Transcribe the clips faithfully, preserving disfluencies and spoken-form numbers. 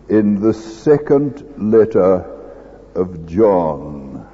in the second letter of John.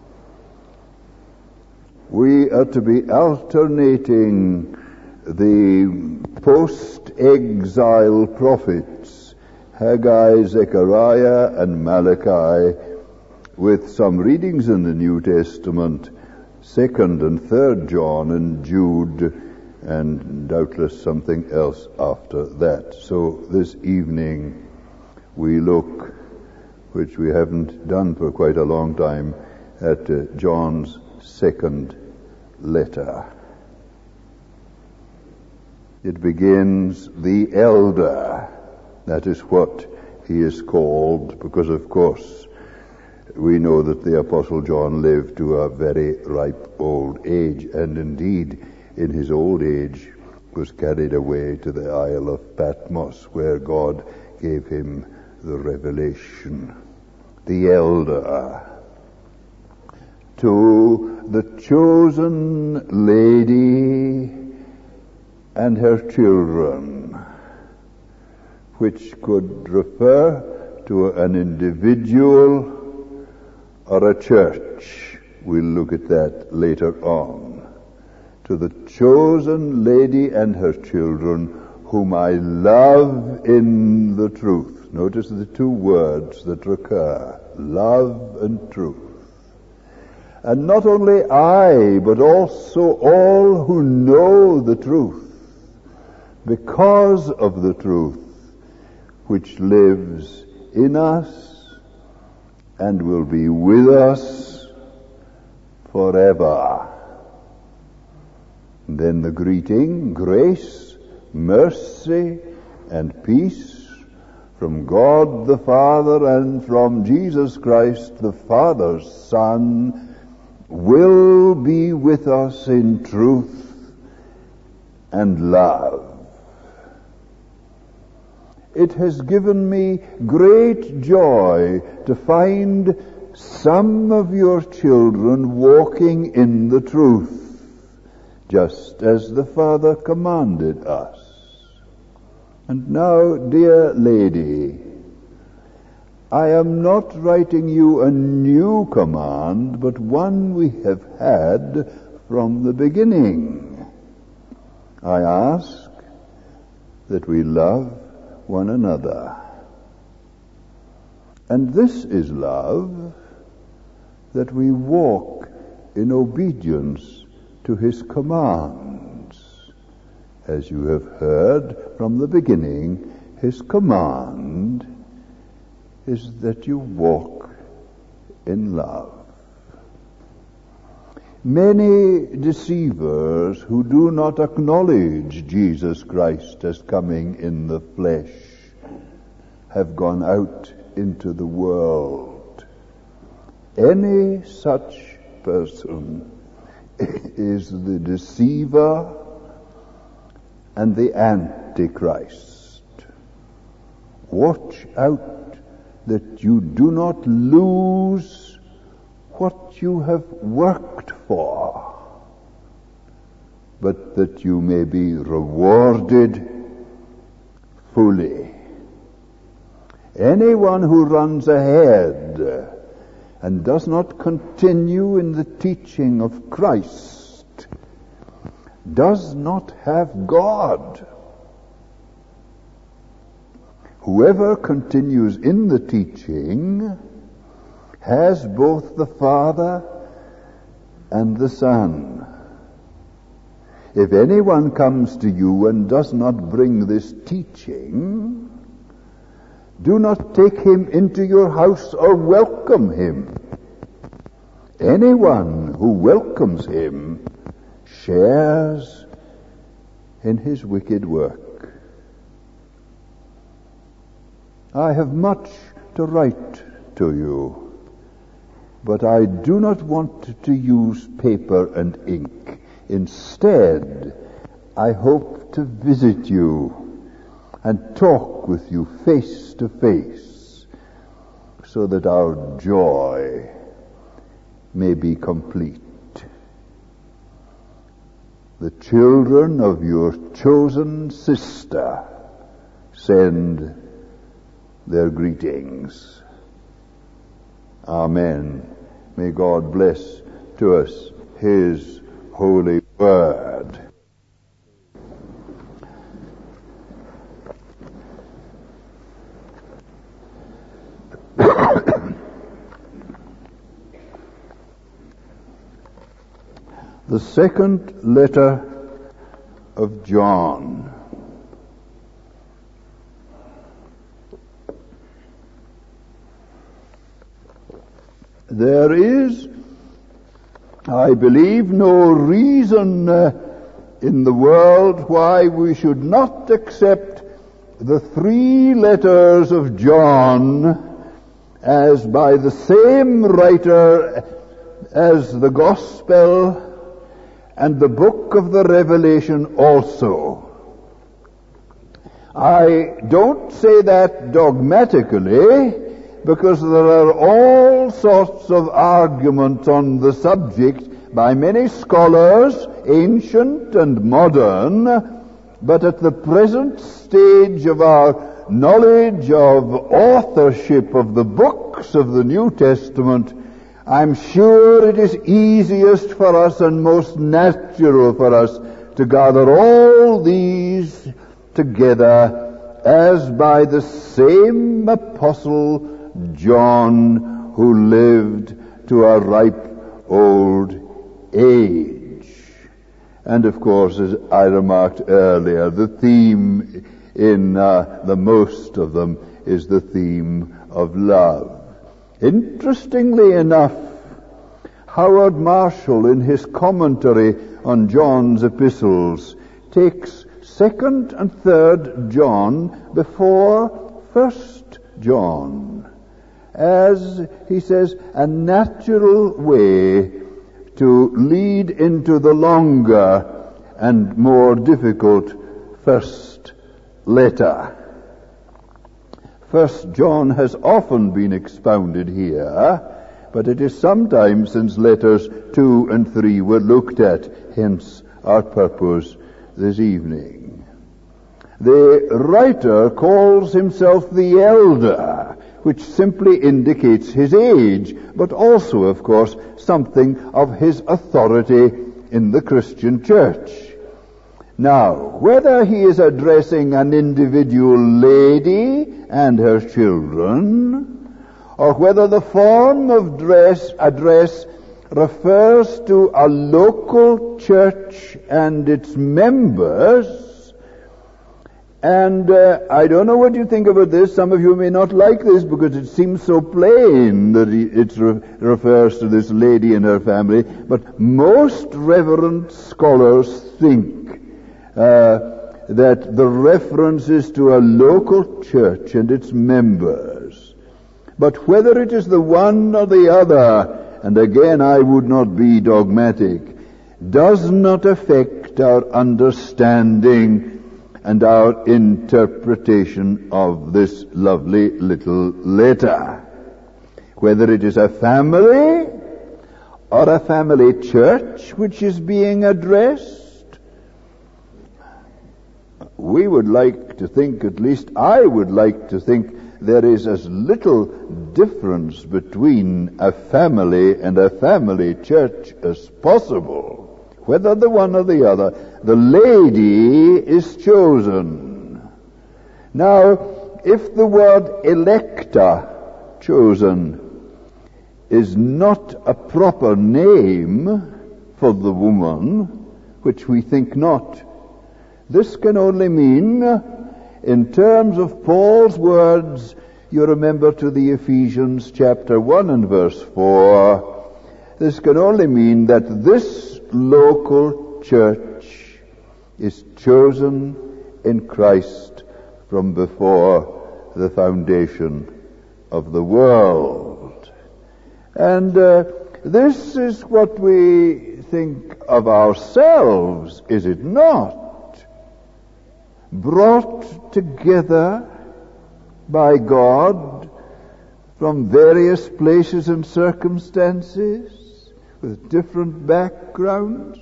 We are to be alternating the post-exile prophets, Haggai, Zechariah, and Malachi, with some readings in the New Testament, second and third John and Jude, and doubtless something else after that. So this evening we look, which we haven't done for quite a long time, at uh, John's second letter. It begins, the elder. That is what he is called, because of course we know that the Apostle John lived to a very ripe old age, and indeed in his old age was carried away to the Isle of Patmos, where God gave him the revelation. The elder. To the chosen lady and her children, which could refer to an individual or a church. We'll look at that later on. To the chosen lady and her children, whom I love in the truth. Notice the two words that recur, love and truth. And not only I, but also all who know the truth, because of the truth which lives in us and will be with us forever. And then the greeting, grace, mercy, and peace from God the Father and from Jesus Christ, the Father's Son, will be with us in truth and love. It has given me great joy to find some of your children walking in the truth, just as the Father commanded us. And now, dear lady, I am not writing you a new command, but one we have had from the beginning. I ask that we love one another. And this is love, that we walk in obedience to his commands. As you have heard from the beginning, his command is that you walk in love. Many deceivers who do not acknowledge Jesus Christ as coming in the flesh have gone out into the world. Any such person is the deceiver and the Antichrist. Watch out that you do not lose what you have worked for, but that you may be rewarded fully. Anyone who runs ahead and does not continue in the teaching of Christ does not have God. Whoever continues in the teaching has both the Father and the Son. If anyone comes to you and does not bring this teaching, do not take him into your house or welcome him. Anyone who welcomes him shares in his wicked work. I have much to write to you, but I do not want to use paper and ink. Instead, I hope to visit you and talk with you face to face, so that our joy may be complete. The children of your chosen sister send their greetings. Amen. May God bless to us His holy word. The second letter of John. There is, I believe, no reason uh, in the world why we should not accept the three letters of John as by the same writer as the Gospel and the book of the Revelation also. I don't say that dogmatically, because there are all sorts of arguments on the subject by many scholars, ancient and modern, but at the present stage of our knowledge of authorship of the books of the New Testament, I'm sure it is easiest for us and most natural for us to gather all these together as by the same apostle John, who lived to a ripe old age. And of course, as I remarked earlier, the theme in uh, the most of them is the theme of love. Interestingly enough, Howard Marshall, in his commentary on John's epistles, takes second and third John before first John, as, he says, a natural way to lead into the longer and more difficult first letter. First John has often been expounded here, but it is sometime since letters two and three were looked at, hence our purpose this evening. The writer calls himself the elder, which simply indicates his age, but also, of course, something of his authority in the Christian church. Now, whether he is addressing an individual lady and her children, or whether the form of dress, address refers to a local church and its members, and uh, I don't know what you think about this. Some of you may not like this because it seems so plain that it re- refers to this lady and her family, but most reverent scholars think Uh, that the reference is to a local church and its members. But whether it is the one or the other, and again I would not be dogmatic, does not affect our understanding and our interpretation of this lovely little letter. Whether it is a family or a family church which is being addressed, we would like to think, at least I would like to think, there is as little difference between a family and a family church as possible. Whether the one or the other, the lady is chosen. Now, if the word electa, chosen, is not a proper name for the woman, which we think not, this can only mean, in terms of Paul's words, you remember to the Ephesians chapter one and verse four, this can only mean that this local church is chosen in Christ from before the foundation of the world. And uh, this is what we think of ourselves, is it not? Brought together by God from various places and circumstances, with different backgrounds,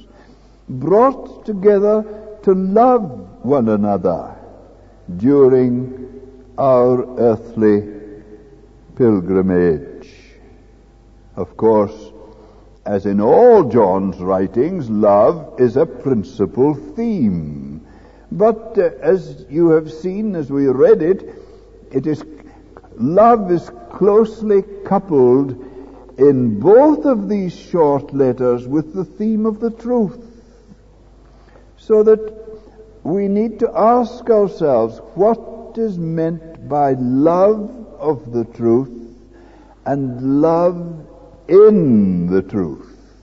brought together to love one another during our earthly pilgrimage. Of course, as in all John's writings, love is a principal theme. But uh, as you have seen as we read it, it is love is closely coupled in both of these short letters with the theme of the truth. So that we need to ask ourselves, what is meant by love of the truth and love in the truth?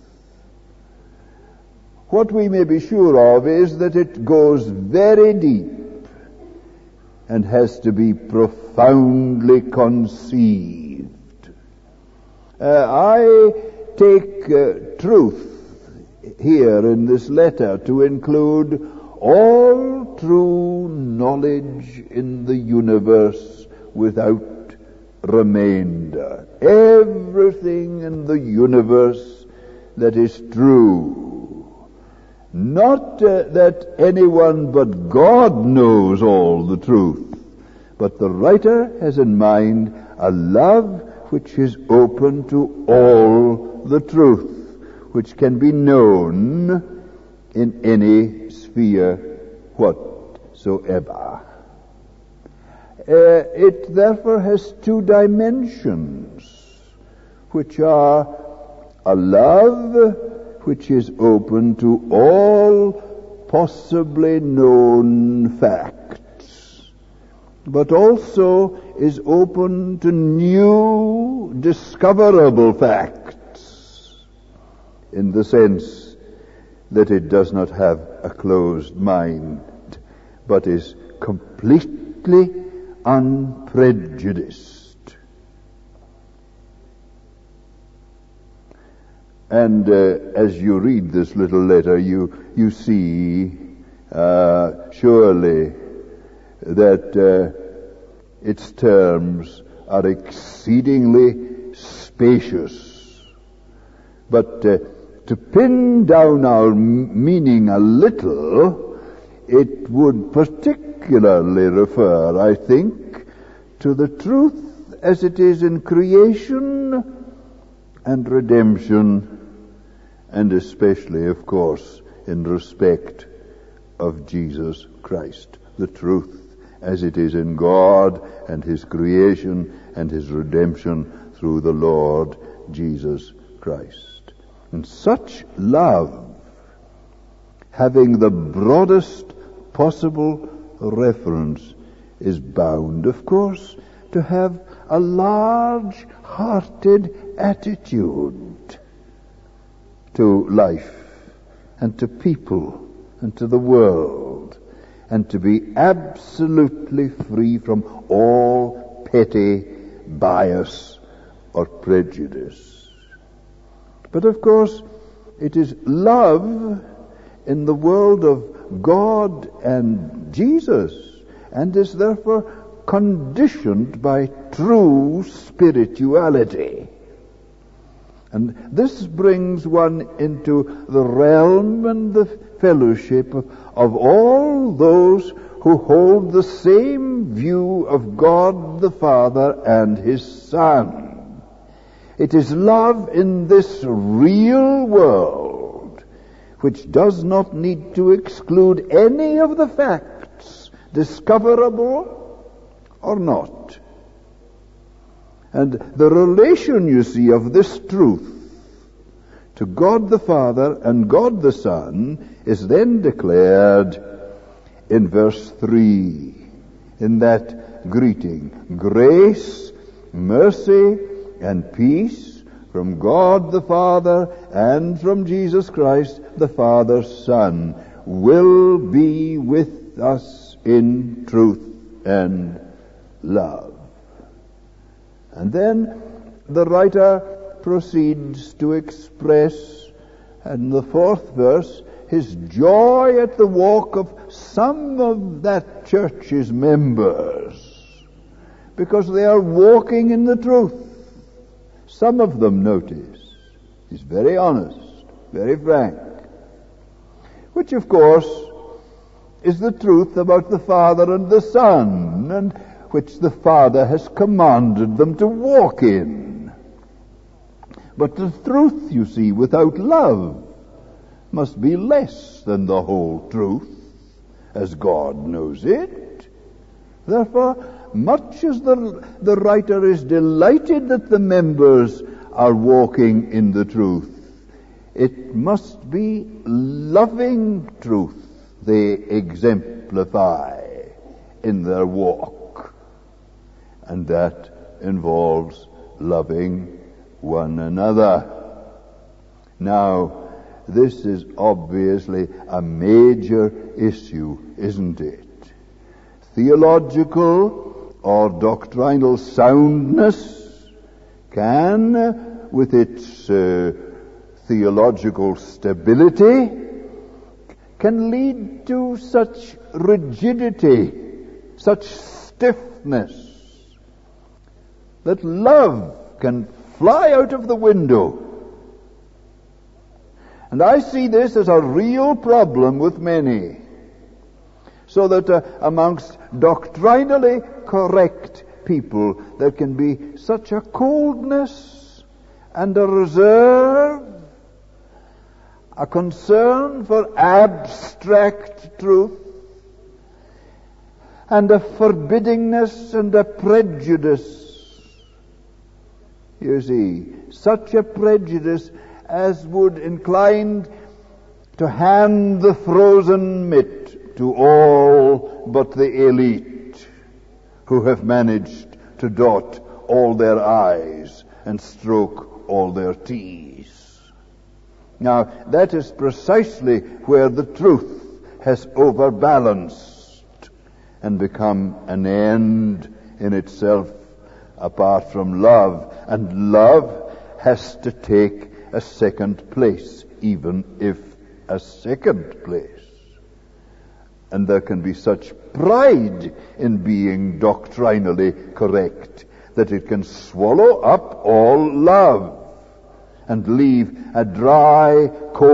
What we may be sure of is that it goes very deep and has to be profoundly conceived. Uh, I take uh, truth here in this letter to include all true knowledge in the universe without remainder. Everything in the universe that is true. Not uh, that anyone but God knows all the truth, but the writer has in mind a love which is open to all the truth, which can be known in any sphere whatsoever. Uh, it therefore has two dimensions, which are a love which is open to all possibly known facts, but also is open to new discoverable facts, in the sense that it does not have a closed mind, but is completely unprejudiced. And uh, as you read this little letter, you you see uh, surely that uh, its terms are exceedingly spacious. But uh, to pin down our m- meaning a little, it would particularly refer, I think, to the truth as it is in creation and redemption, and especially, of course, in respect of Jesus Christ. The truth as it is in God and His creation and His redemption through the Lord Jesus Christ. And such love, having the broadest possible reference, is bound, of course, to have a large-hearted attitude to life and to people and to the world, and to be absolutely free from all petty bias or prejudice. But of course, it is love in the world of God and Jesus, and is therefore conditioned by true spirituality. And this brings one into the realm and the fellowship of, of all those who hold the same view of God the Father and His Son. It is love in this real world which does not need to exclude any of the facts, discoverable or not. And the relation, you see, of this truth to God the Father and God the Son is then declared in verse three, in that greeting. Grace, mercy, and peace from God the Father and from Jesus Christ, the Father's Son, will be with us in truth and love. And then the writer proceeds to express, in the fourth verse, his joy at the walk of some of that church's members, because they are walking in the truth. Some of them, notice, he's very honest, very frank, which of course is the truth about the Father and the Son. And which the Father has commanded them to walk in. But the truth, you see, without love must be less than the whole truth, as God knows it. Therefore, much as the, the writer is delighted that the members are walking in the truth, it must be loving truth they exemplify in their walk. And that involves loving one another. Now, this is obviously a major issue, isn't it? Theological or doctrinal soundness can, with its uh, theological stability, can lead to such rigidity, such stiffness, that love can fly out of the window. And I see this as a real problem with many. So that uh, amongst doctrinally correct people, there can be such a coldness and a reserve, a concern for abstract truth, and a forbiddingness and a prejudice. You see, such a prejudice as would incline to hand the frozen mitt to all but the elite, who have managed to dot all their I's and stroke all their T's. Now, that is precisely where the truth has overbalanced and become an end in itself apart from love. And love has to take a second place, even if a second place. And there can be such pride in being doctrinally correct that it can swallow up all love and leave a dry,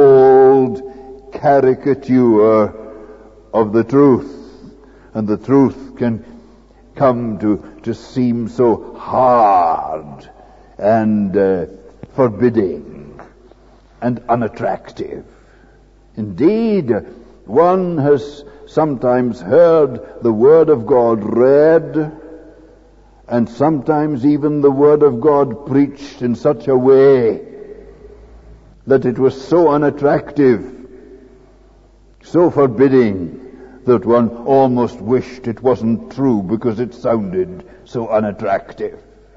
cold caricature of the truth. And the truth can come to, to seem so hard and uh, forbidding and unattractive. Indeed, one has sometimes heard the Word of God read, and sometimes even the Word of God preached in such a way that it was so unattractive, so forbidding, that one almost wished it wasn't true because it sounded so unattractive.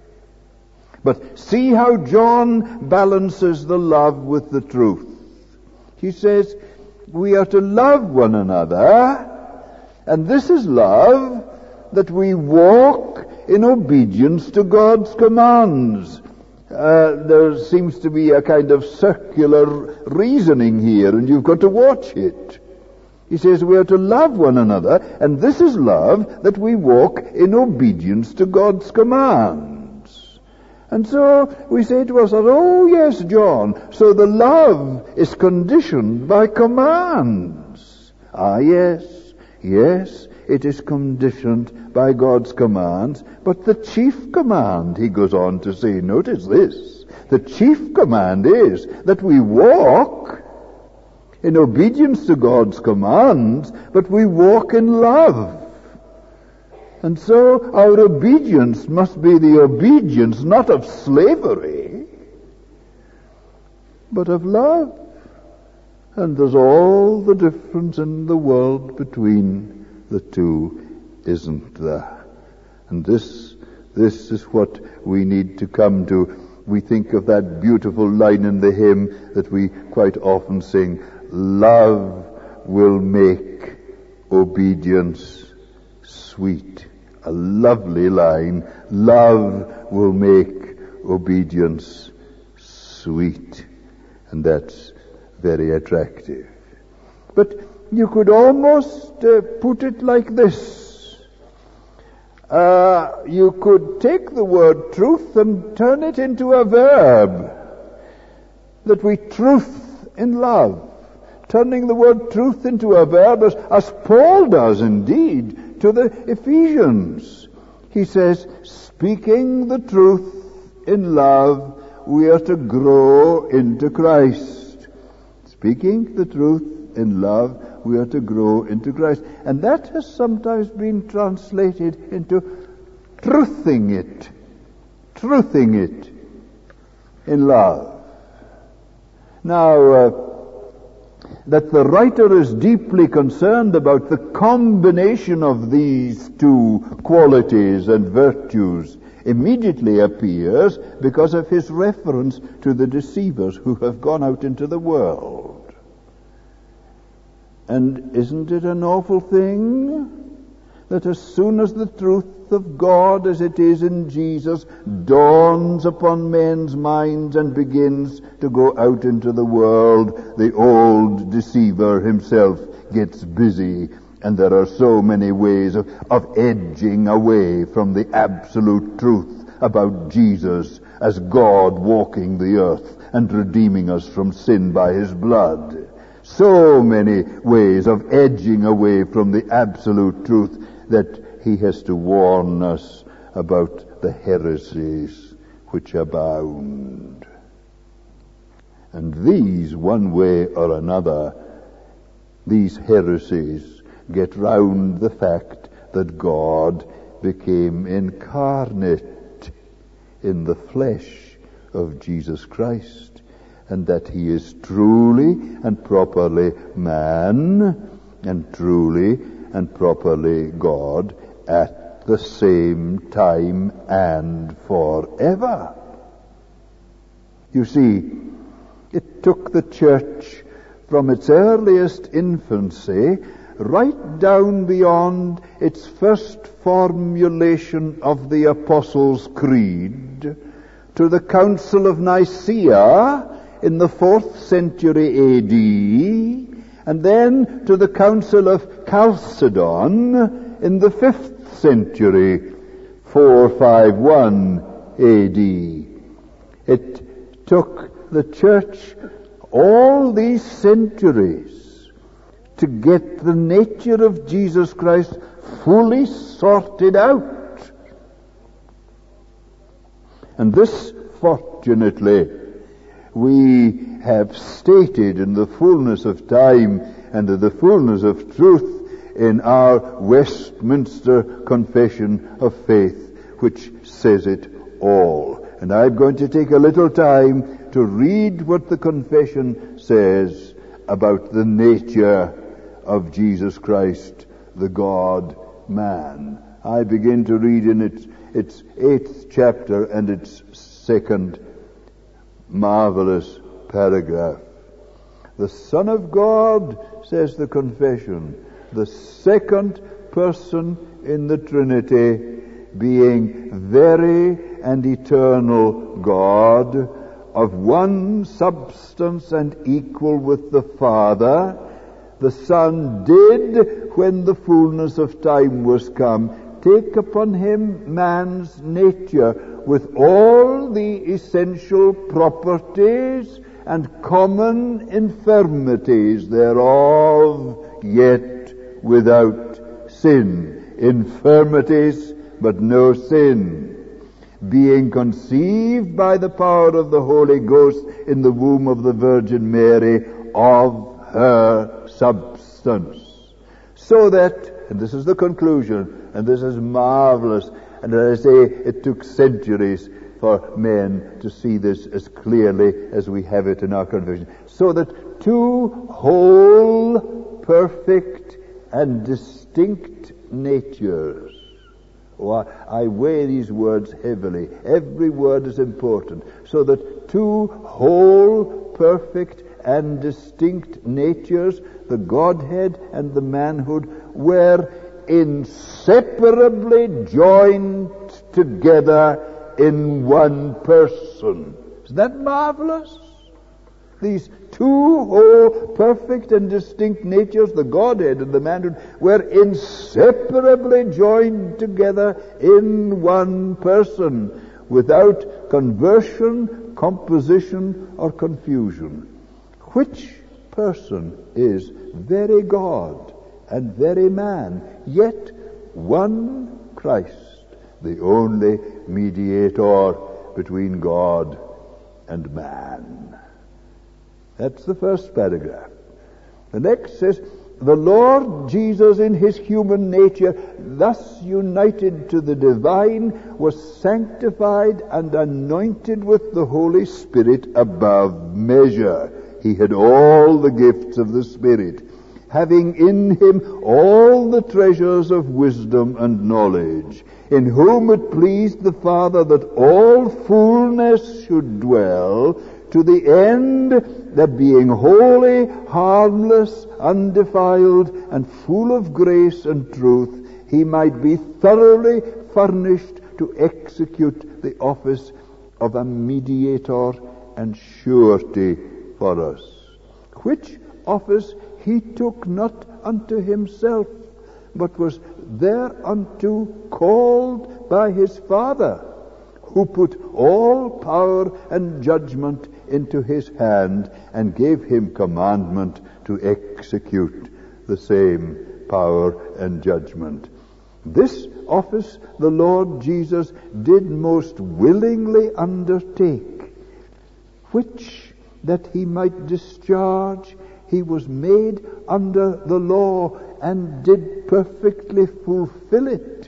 But see how John balances the love with the truth. He says, we are to love one another, and this is love, that we walk in obedience to God's commands. Uh, there seems to be a kind of circular reasoning here, and you've got to watch it. He says we are to love one another, and this is love, that we walk in obedience to God's commands. And so we say to ourselves, oh yes, John, so the love is conditioned by commands. Ah yes, yes, it is conditioned by God's commands, but the chief command, he goes on to say, notice this, the chief command is that we walk in obedience to God's commands, but we walk in love. And so our obedience must be the obedience not of slavery, but of love. And there's all the difference in the world between the two, isn't there? And this, this is what we need to come to. We think of that beautiful line in the hymn that we quite often sing, love will make obedience sweet. A lovely line. Love will make obedience sweet. And that's very attractive. But you could almost uh, put it like this. Uh, you could take the word truth and turn it into a verb. That we truth in love. Turning the word truth into a verb, as, as Paul does indeed to the Ephesians. he says, speaking the truth in love, we are to grow into Christ. Speaking the truth in love, we are to grow into Christ. And that has sometimes been translated into truthing it. Truthing it in love. Now, uh, that the writer is deeply concerned about the combination of these two qualities and virtues immediately appears because of his reference to the deceivers who have gone out into the world. And isn't it an awful thing that as soon as the truth of God as it is in Jesus dawns upon men's minds and begins to go out into the world, the old deceiver himself gets busy, and there are so many ways of, of edging away from the absolute truth about Jesus as God walking the earth and redeeming us from sin by his blood. So many ways of edging away from the absolute truth that he has to warn us about the heresies which abound. And these, one way or another, these heresies get round the fact that God became incarnate in the flesh of Jesus Christ, and that he is truly and properly man and truly and properly God at the same time and forever. You see, it took the church from its earliest infancy right down beyond its first formulation of the Apostles' Creed to the Council of Nicaea in the fourth century A D, and then to the Council of Chalcedon in the fifth century, four fifty-one A D. It took the church all these centuries to get the nature of Jesus Christ fully sorted out. And this, fortunately, we have stated in the fullness of time and in the fullness of truth in our Westminster Confession of Faith, which says it all. And I'm going to take a little time to read what the confession says about the nature of Jesus Christ, the God-man. I begin to read in its, its eighth chapter and its second marvelous paragraph. The Son of God, says the confession, the second person in the Trinity, being very and eternal God, of one substance and equal with the Father, the Son did, when the fullness of time was come, take upon him man's nature with all the essential properties and common infirmities thereof, yet without sin. Infirmities, but no sin. Being conceived by the power of the Holy Ghost in the womb of the Virgin Mary, of her substance. So that, and this is the conclusion, and this is marvelous, and as I say, it took centuries for men to see this as clearly as we have it in our confession. So that two whole, perfect, and distinct natures. Oh, I, I weigh these words heavily. Every word is important. So that two whole, perfect, and distinct natures, the Godhead and the manhood, were inseparably joined together in one person. Isn't that marvelous? These two whole, perfect and distinct natures, the Godhead and the manhood, were inseparably joined together in one person, without conversion, composition, or confusion. Which person is very God and very man, yet one Christ, the only mediator between God and man. That's the first paragraph. The next says, the Lord Jesus in his human nature, thus united to the divine, was sanctified and anointed with the Holy Spirit above measure. He had all the gifts of the Spirit, having in him all the treasures of wisdom and knowledge, in whom it pleased the Father that all fullness should dwell, to the end that being holy, harmless, undefiled, and full of grace and truth, he might be thoroughly furnished to execute the office of a mediator and surety for us, which office he took not unto himself, but was thereunto called by his Father, who put all power and judgment into his hand, and gave him commandment to execute the same power and judgment. This office the Lord Jesus did most willingly undertake, which that he might discharge, he was made under the law, and did perfectly fulfill it,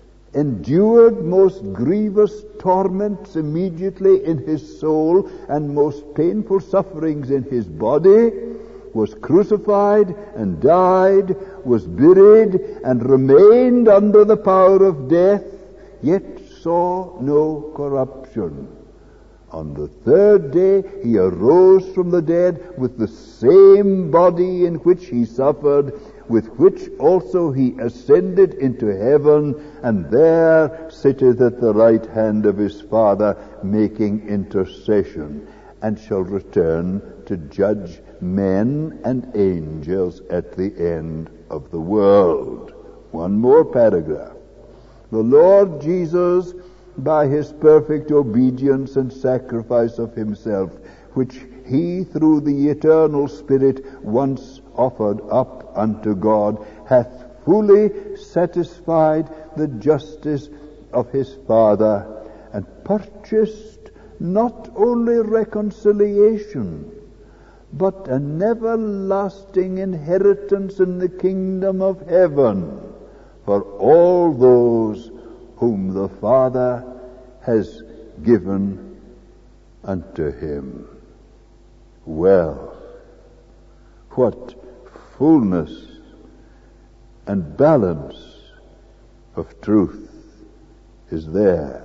endured most grievous torments immediately in his soul, and most painful sufferings in his body, was crucified and died, was buried, and remained under the power of death, yet saw no corruption. On the third day he arose from the dead with the same body in which he suffered, with which also he ascended into heaven, and there sitteth at the right hand of his Father, making intercession, and shall return to judge men and angels at the end of the world. One more paragraph. The Lord Jesus, by his perfect obedience and sacrifice of himself, which he through the eternal Spirit once offered up unto God, hath fully satisfied the justice of his Father, and purchased not only reconciliation, but an everlasting inheritance in the kingdom of heaven for all those whom the Father has given unto him. Well, what fullness and balance of truth is there.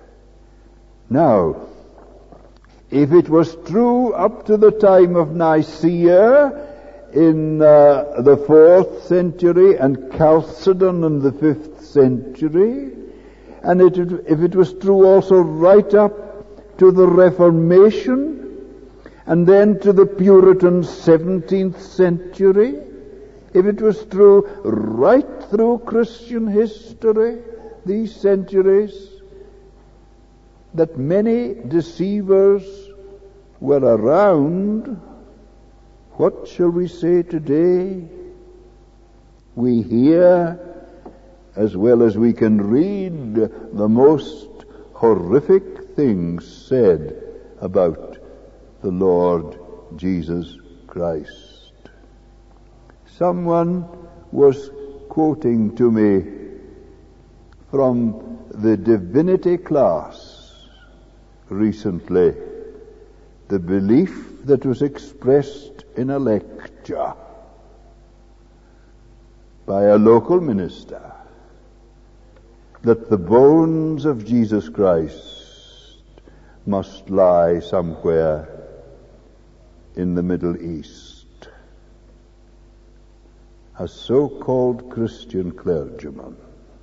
Now, if it was true up to the time of Nicaea in uh, the fourth century, and Chalcedon in the fifth century, and it, if it was true also right up to the Reformation, and then to the Puritan seventeenth century, if it was true right through Christian history, these centuries, that many deceivers were around, what shall we say today? We hear, as well as we can read, the most horrific things said about the Lord Jesus Christ. Someone was quoting to me from the divinity class recently the belief that was expressed in a lecture by a local minister that the bones of Jesus Christ must lie somewhere in the Middle East. A so-called Christian clergyman.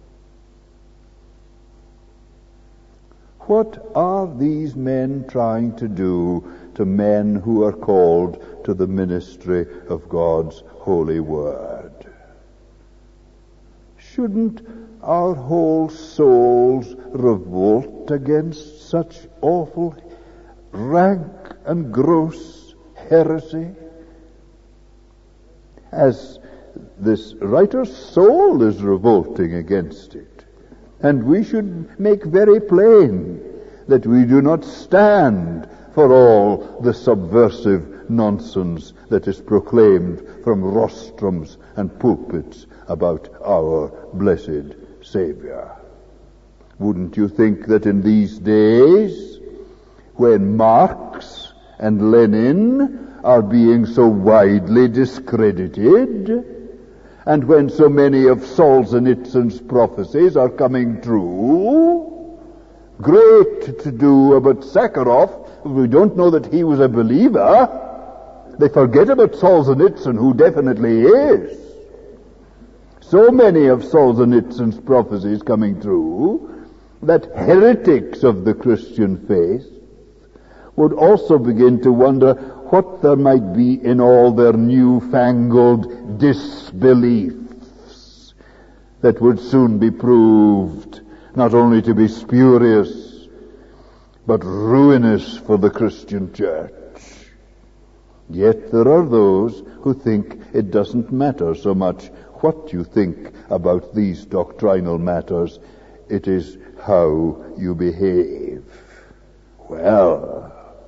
What are these men trying to do to men who are called to the ministry of God's holy word? Shouldn't our whole souls revolt against such awful, rank and gross heresy? As this writer's soul is revolting against it. And we should make very plain that we do not stand for all the subversive nonsense that is proclaimed from rostrums and pulpits about our blessed Savior. Wouldn't you think that in these days, when Marx and Lenin are being so widely discredited, and when so many of Solzhenitsyn's prophecies are coming true, great to do about Sakharov, we don't know that he was a believer. They forget about Solzhenitsyn, who definitely is. So many of Solzhenitsyn's prophecies coming true that heretics of the Christian faith would also begin to wonder what there might be in all their newfangled disbeliefs that would soon be proved not only to be spurious, but ruinous for the Christian church. Yet there are those who think it doesn't matter so much what you think about these doctrinal matters. It is how you behave. Well,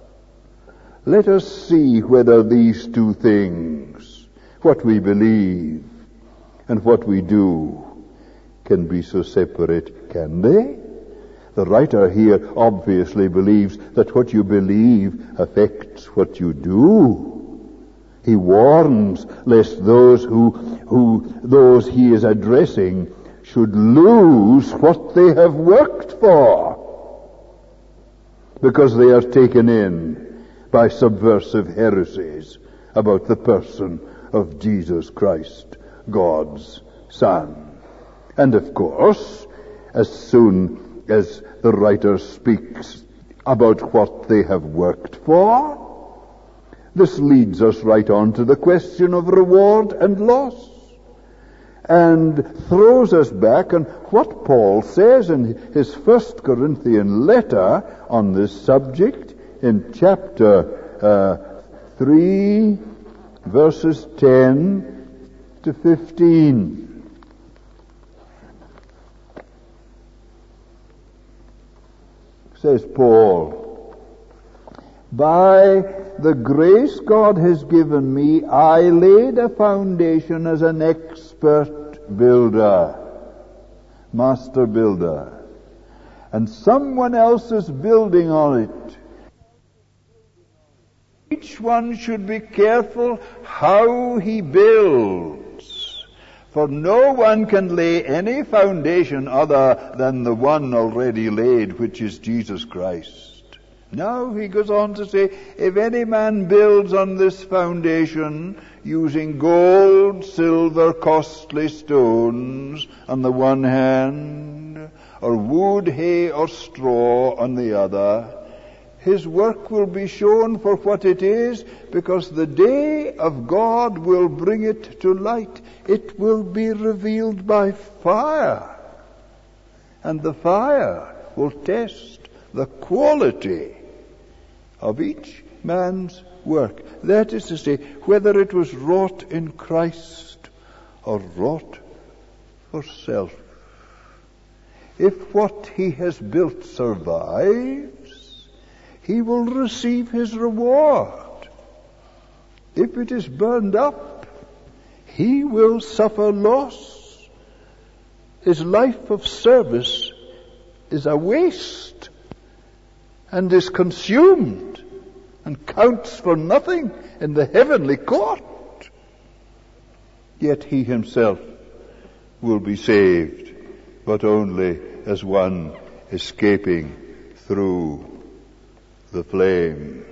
let us see whether these two things, what we believe and what we do, can be so separate, can they? The writer here obviously believes that what you believe affects what you do. He warns lest those who, who, those he is addressing should lose what they have worked for, because they are taken in by subversive heresies about the person of Jesus Christ, God's Son. And of course, as soon as the writer speaks about what they have worked for, this leads us right on to the question of reward and loss, and throws us back on what Paul says in his First Corinthian letter on this subject in chapter uh, three, verses ten to fifteen. Says Paul, "By the grace God has given me, I laid a foundation as an expert builder, master builder, and someone else is building on it. Each one should be careful how he builds, for no one can lay any foundation other than the one already laid, which is Jesus Christ. Now he goes on to say, if any man builds on this foundation using gold, silver, costly stones on the one hand, or wood, hay, or straw on the other, his work will be shown for what it is, because the day of God will bring it to light. It will be revealed by fire, and the fire will test the quality of each man's work. That is to say, whether it was wrought in Christ or wrought for self. If what he has built survives, he will receive his reward. If it is burned up, he will suffer loss. His life of service is a waste and is consumed and counts for nothing in the heavenly court. Yet he himself will be saved, but only as one escaping through the flames.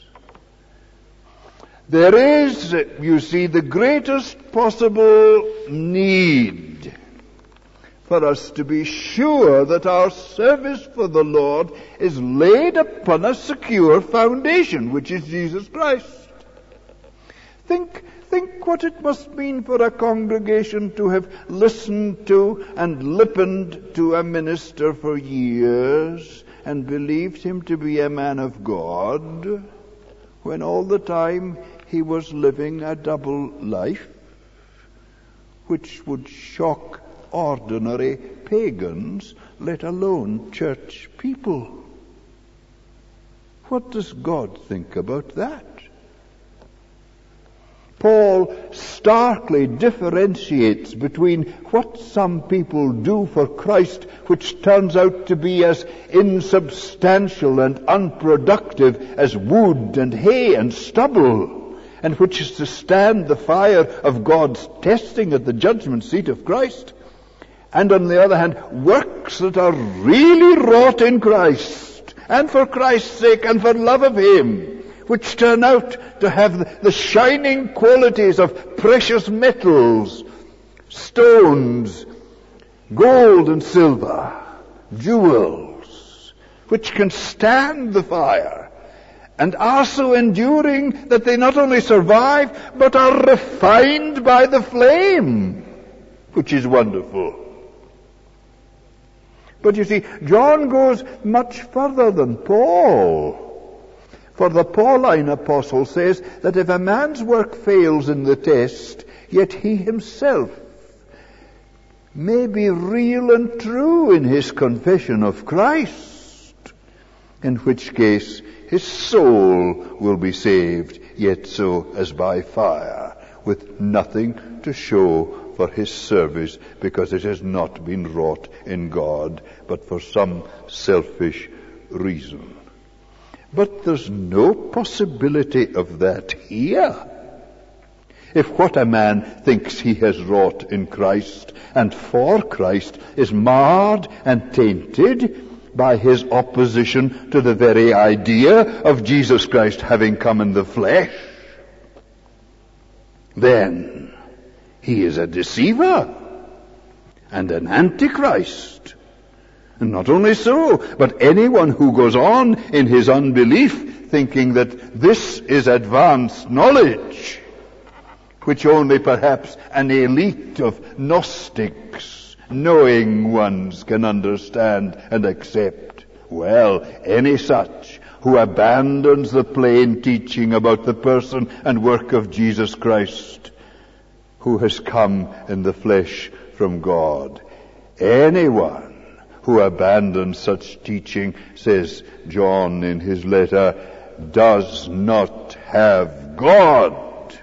There is, you see, the greatest possible need for us to be sure that our service for the Lord is laid upon a secure foundation, which is Jesus Christ. Think, think what it must mean for a congregation to have listened to and listened to a minister for years and believed him to be a man of God, when all the time he was living a double life, which would shock ordinary pagans, let alone church people. What does God think about that? Paul starkly differentiates between what some people do for Christ, which turns out to be as insubstantial and unproductive as wood and hay and stubble, and which is to stand the fire of God's testing at the judgment seat of Christ, and on the other hand, works that are really wrought in Christ, and for Christ's sake, and for love of Him, which turn out to have the shining qualities of precious metals, stones, gold and silver, jewels, which can stand the fire, and are so enduring that they not only survive, but are refined by the flame, which is wonderful. But you see, John goes much further than Paul. For the Pauline apostle says that if a man's work fails in the test, yet he himself may be real and true in his confession of Christ, in which case his soul will be saved, yet so as by fire, with nothing to show for his service, because it has not been wrought in God, but for some selfish reason. But there's no possibility of that here. If what a man thinks he has wrought in Christ and for Christ is marred and tainted by his opposition to the very idea of Jesus Christ having come in the flesh, then he is a deceiver and an antichrist. And not only so, but anyone who goes on in his unbelief thinking that this is advanced knowledge, which only perhaps an elite of Gnostics, knowing ones, can understand and accept. Well, any such who abandons the plain teaching about the person and work of Jesus Christ, who has come in the flesh from God, anyone who abandons such teaching, says John in his letter, does not have God.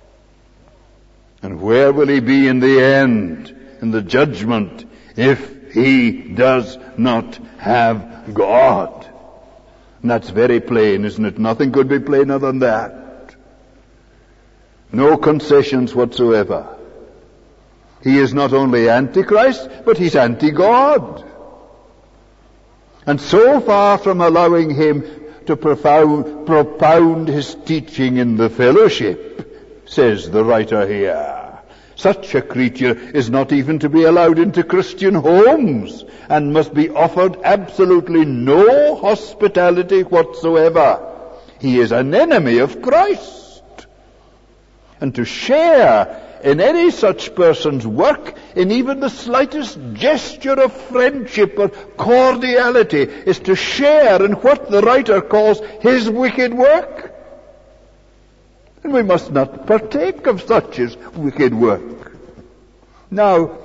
And where will he be in the end, in the judgment, if he does not have God? And that's very plain, isn't it? Nothing could be plainer than that. No concessions whatsoever. He is not only Antichrist, but he's anti-God. And so far from allowing him to propound, propound his teaching in the fellowship, says the writer here, such a creature is not even to be allowed into Christian homes, and must be offered absolutely no hospitality whatsoever. He is an enemy of Christ. And to share in any such person's work, in even the slightest gesture of friendship or cordiality, is to share in what the writer calls his wicked work. And we must not partake of such as wicked work. Now,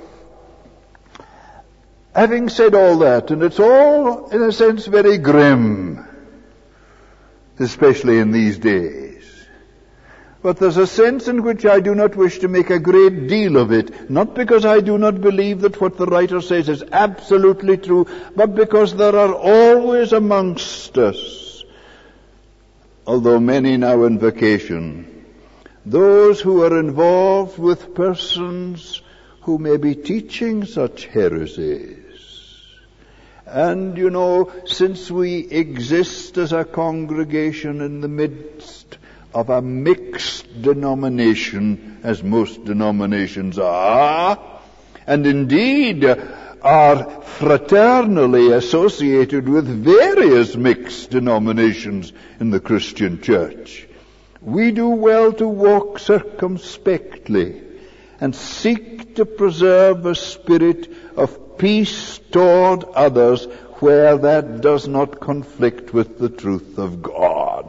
having said all that, and it's all, in a sense, very grim, especially in these days, but there's a sense in which I do not wish to make a great deal of it, not because I do not believe that what the writer says is absolutely true, but because there are always amongst us, although many now in vacation, those who are involved with persons who may be teaching such heresies. And, you know, since we exist as a congregation in the midst of a mixed denomination, as most denominations are, and indeed are fraternally associated with various mixed denominations in the Christian church, we do well to walk circumspectly and seek to preserve a spirit of peace toward others where that does not conflict with the truth of God.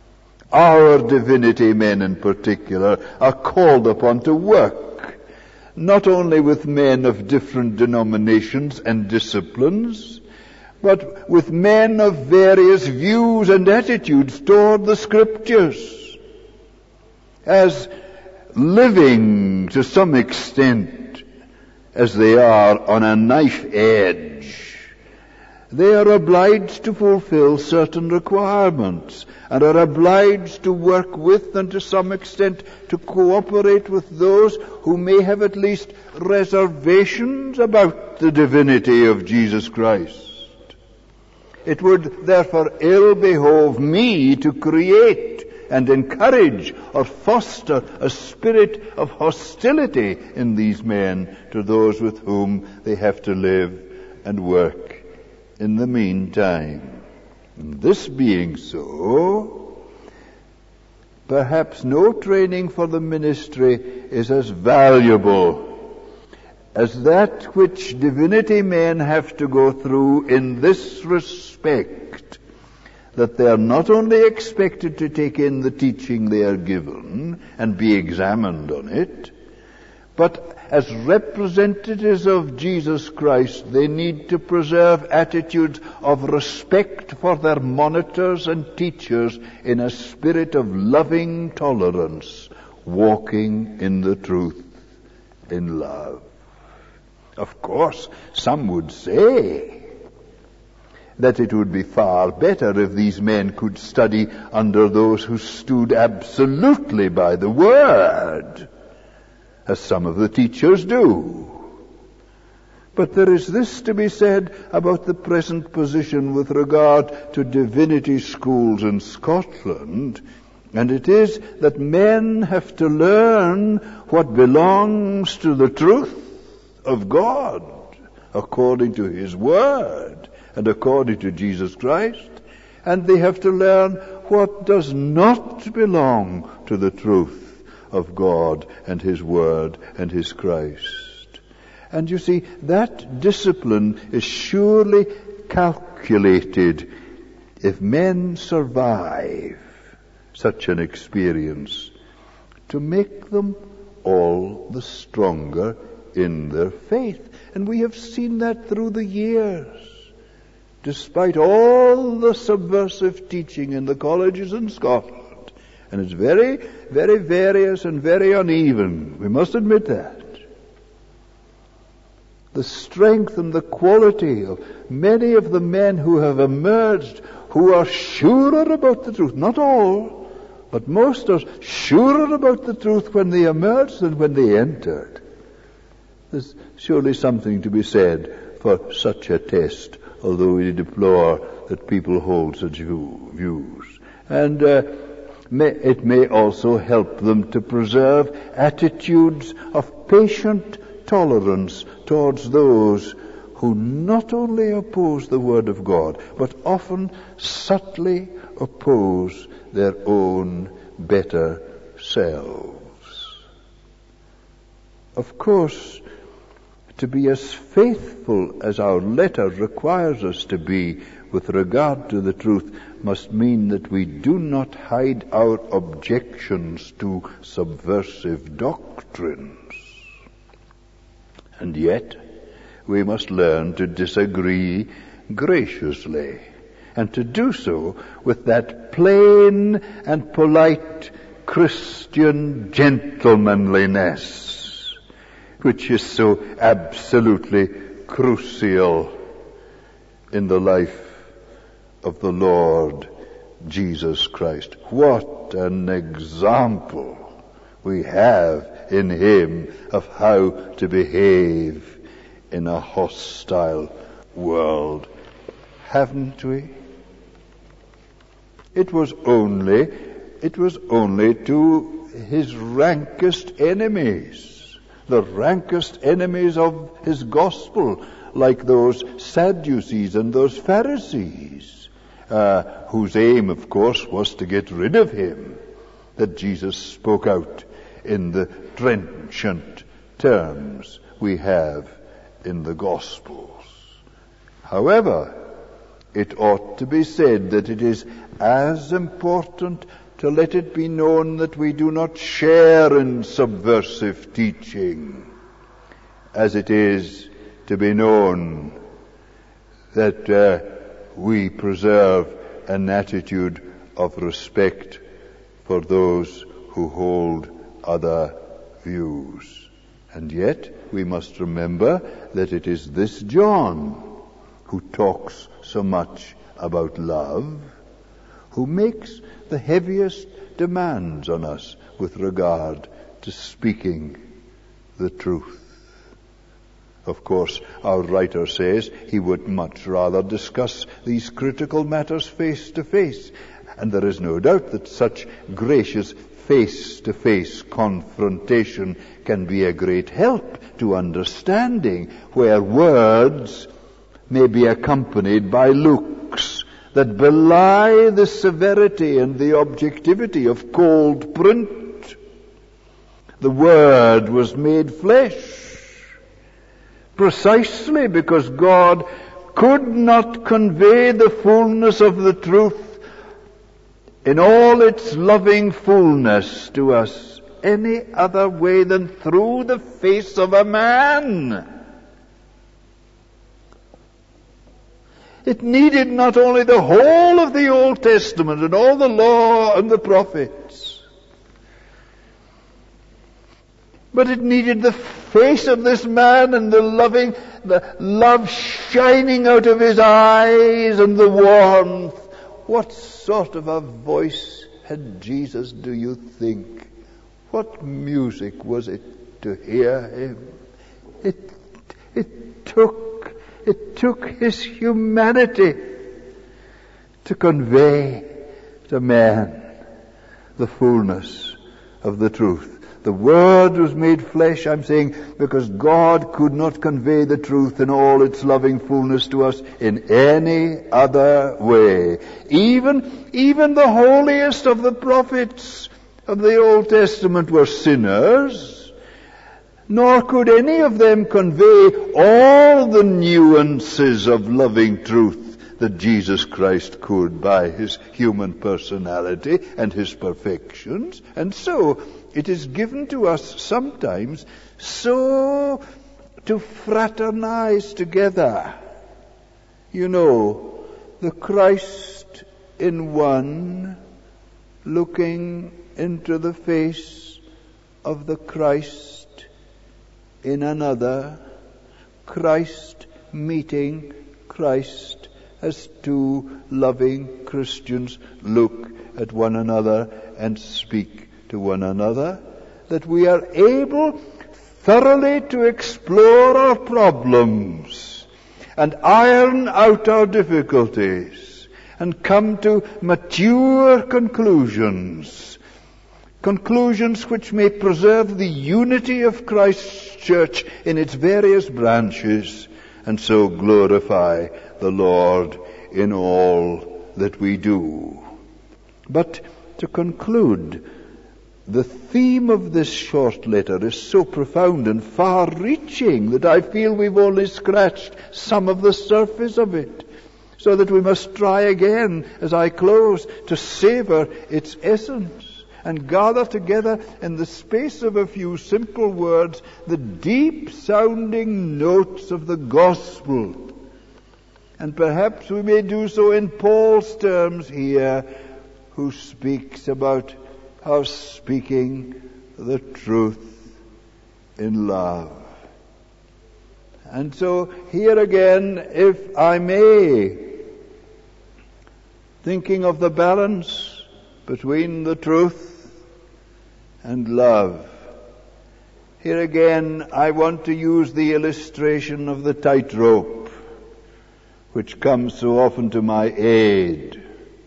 Our divinity men in particular are called upon to work not only with men of different denominations and disciplines, but with men of various views and attitudes toward the Scriptures, as living to some extent as they are on a knife edge. They are obliged to fulfill certain requirements and are obliged to work with and to some extent to cooperate with those who may have at least reservations about the divinity of Jesus Christ. It would therefore ill behove me to create and encourage or foster a spirit of hostility in these men to those with whom they have to live and work in the meantime. This being so, perhaps no training for the ministry is as valuable as that which divinity men have to go through in this respect, that they are not only expected to take in the teaching they are given and be examined on it, but as representatives of Jesus Christ, they need to preserve attitudes of respect for their monitors and teachers in a spirit of loving tolerance, walking in the truth in love. Of course, some would say that it would be far better if these men could study under those who stood absolutely by the Word, as some of the teachers do. But there is this to be said about the present position with regard to divinity schools in Scotland, and it is that men have to learn what belongs to the truth of God, according to His Word and according to Jesus Christ, and they have to learn what does not belong to the truth of God and His Word and His Christ. And you see, that discipline is surely calculated, if men survive such an experience, to make them all the stronger in their faith. And we have seen that through the years. Despite all the subversive teaching in the colleges in Scotland, and it's very, very various and very uneven, we must admit that, the strength and the quality of many of the men who have emerged, who are surer about the truth, not all, but most are surer about the truth when they emerged than when they entered. There's surely something to be said for such a test, although we deplore that people hold such view, views. And uh, may, it may also help them to preserve attitudes of patient tolerance towards those who not only oppose the Word of God, but often subtly oppose their own better selves. Of course, to be as faithful as our letter requires us to be with regard to the truth must mean that we do not hide our objections to subversive doctrines. And yet, we must learn to disagree graciously, and to do so with that plain and polite Christian gentlemanliness which is so absolutely crucial in the life of the Lord Jesus Christ. What an example we have in Him of how to behave in a hostile world, haven't we? It was only, it was only to His rankest enemies, the rankest enemies of His gospel, like those Sadducees and those Pharisees, uh, whose aim, of course, was to get rid of Him, that Jesus spoke out in the trenchant terms we have in the Gospels. However, it ought to be said that it is as important to let it be known that we do not share in subversive teaching as it is to be known that uh, we preserve an attitude of respect for those who hold other views. And yet we must remember that it is this John who talks so much about love, who makes the heaviest demands on us with regard to speaking the truth. Of course, our writer says he would much rather discuss these critical matters face to face, and there is no doubt that such gracious face-to-face confrontation can be a great help to understanding, where words may be accompanied by looks that belie the severity and the objectivity of cold print. The Word was made flesh, precisely because God could not convey the fullness of the truth in all its loving fullness to us any other way than through the face of a man. It needed not only the whole of the Old Testament and all the law and the prophets, but it needed the face of this man and the loving, the love shining out of his eyes and the warmth. What sort of a voice had Jesus, do you think? What music was it to hear him? It, it took, it took his humanity to convey to man the fullness of the truth. The Word was made flesh, I'm saying, because God could not convey the truth in all its loving fullness to us in any other way. Even, even the holiest of the prophets of the Old Testament were sinners, nor could any of them convey all the nuances of loving truth that Jesus Christ could by his human personality and his perfections. And so, it is given to us sometimes so to fraternize together. You know, the Christ in one looking into the face of the Christ in another, Christ meeting Christ as two loving Christians look at one another and speak to one another, that we are able thoroughly to explore our problems and iron out our difficulties and come to mature conclusions, conclusions which may preserve the unity of Christ's church in its various branches and so glorify the Lord in all that we do. But to conclude, the theme of this short letter is so profound and far-reaching that I feel we've only scratched some of the surface of it, so that we must try again, as I close, to savor its essence and gather together in the space of a few simple words the deep-sounding notes of the gospel. And perhaps we may do so in Paul's terms here, who speaks about our speaking the truth in love. And so here again, if I may, thinking of the balance between the truth and love, here again I want to use the illustration of the tightrope, which comes so often to my aid.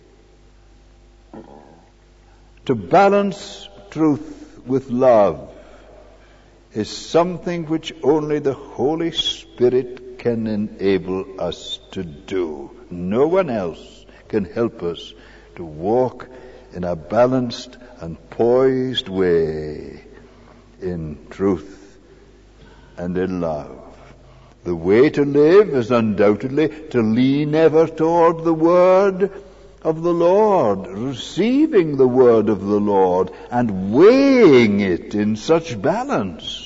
To balance truth with love is something which only the Holy Spirit can enable us to do. No one else can help us to walk in a balanced and poised way in truth and in love. The way to live is undoubtedly to lean ever toward the Word of the Lord, receiving the Word of the Lord and weighing it in such balance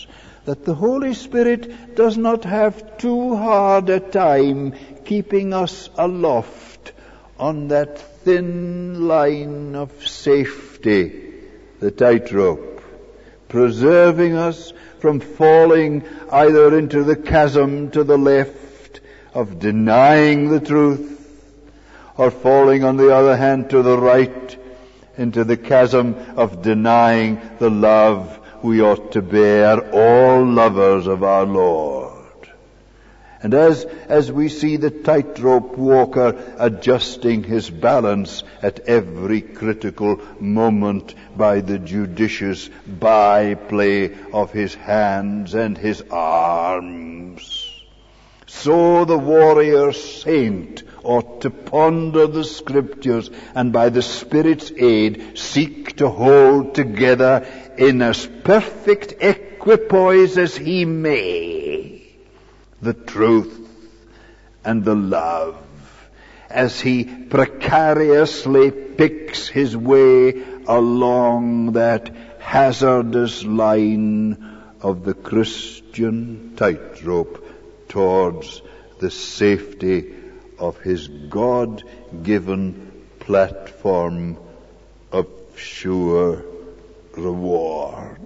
that the Holy Spirit does not have too hard a time keeping us aloft on that thin line of safety, the tightrope, preserving us from falling either into the chasm to the left of denying the truth, or falling on the other hand to the right into the chasm of denying the love we ought to bear, all lovers of our Lord. And as, as we see the tightrope walker adjusting his balance at every critical moment by the judicious byplay of his hands and his arms, so the warrior saint ought to ponder the Scriptures and by the Spirit's aid seek to hold together in as perfect equipoise as he may the truth and the love, as he precariously picks his way along that hazardous line of the Christian tightrope towards the safety of his God-given platform of sure reward.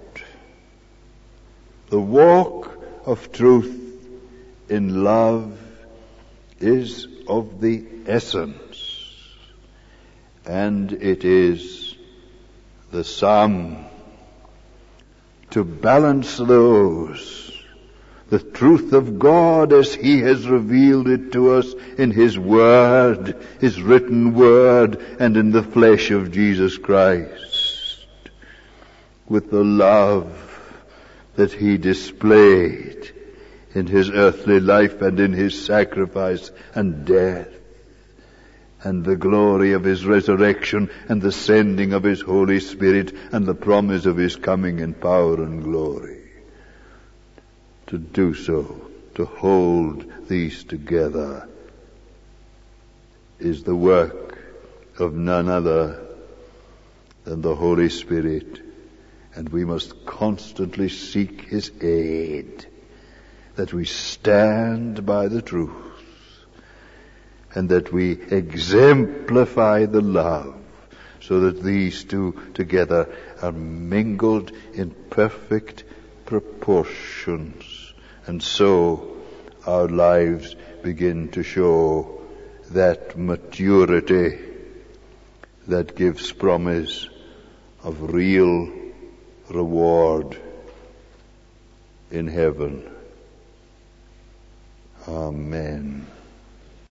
The walk of truth in love is of the essence, and it is the sum to balance those, the truth of God as He has revealed it to us in His Word, His written Word, and in the flesh of Jesus Christ, with the love that He displayed in His earthly life and in His sacrifice and death, and the glory of His resurrection and the sending of His Holy Spirit and the promise of His coming in power and glory. To do so, to hold these together, is the work of none other than the Holy Spirit, and we must constantly seek His aid, that we stand by the truth, and that we exemplify the love, so that these two together are mingled in perfect proportions, and so our lives begin to show that maturity that gives promise of real reward in heaven. Amen.